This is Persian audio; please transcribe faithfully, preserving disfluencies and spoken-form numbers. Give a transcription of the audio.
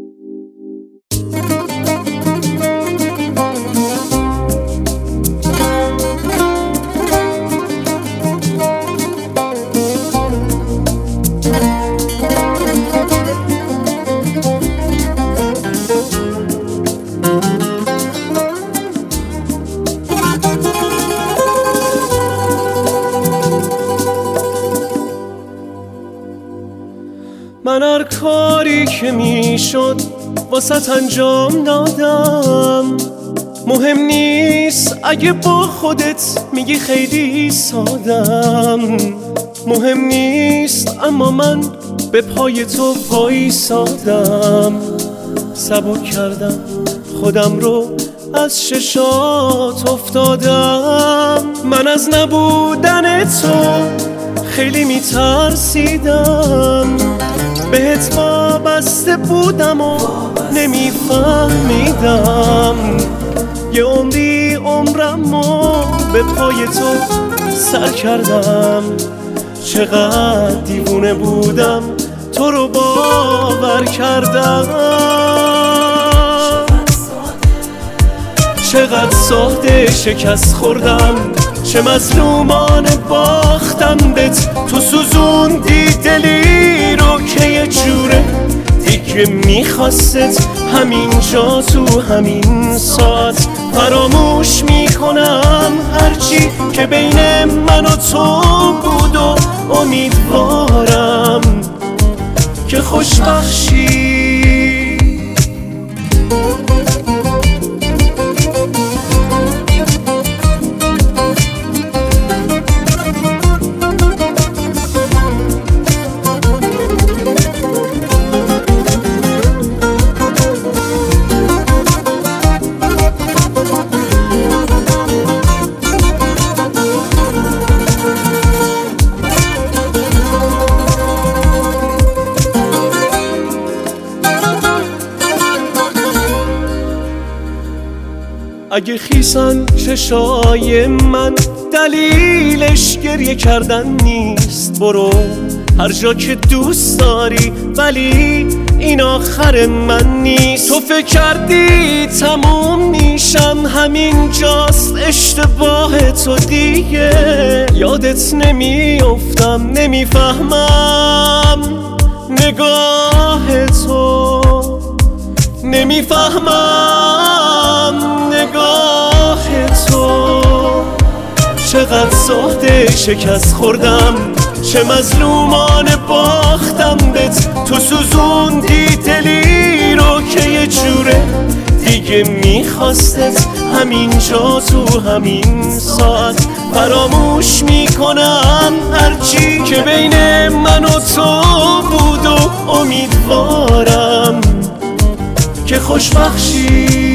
من هر کاری که میشد واسه انجام دادم. مهم نیست اگه با خودت میگی خیلی سادم، مهم نیست اما من به پای تو پایی سادم. سبک کردم خودم رو از ششات افتادم. من از نبودن تو خیلی میترسیدم، بهت وابسته بودم و نمیفهمیدم. یه عمری عمرمو به پای تو سر کردم. چقدر دیوونه بودم تو رو باور کردم. چقدر ساده شکست خوردم، چه مظلومانه باختم بهت. تو سوزوندی دلی رو که یه جوره دیگه میخواستت همینجا تو همین ساعت. فراموش میکنم هرچی که بین من و تو بود و امیدوارم که خوشبخشی. اگه خیسن چشای من دلیلش گریه کردن نیست، برو هر جا که دوست داری، ولی این آخر من نیست. تو فکر کردی تموم میشم همینجاست، اشتباه تو دیگه. یادت نمیافتم نمیفهمم نگاه تو، نمیفهمم نگاه تو. چقدر ساده شکست خوردم، چه مظلومانه باختم بهت. تو سوزوندی دلی رو که یه جوره دیگه میخواستت همینجا تو همین ساعت. فراموش میکنم هرچی که بین من و تو بود و امیدوارم که خوشبخشی.